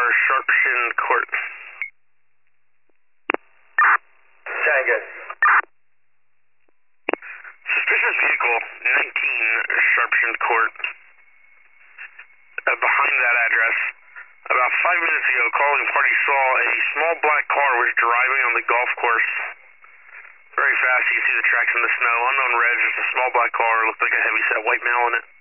Sharpshin Court. Tango. Suspicious vehicle, 19 Sharpshin Court. Behind that address. About 5 minutes ago, calling party saw a small black car was driving on the golf course. Very fast, you can see the tracks in the snow. Unknown reg, just a small black car, looked like a heavy-set white male in it.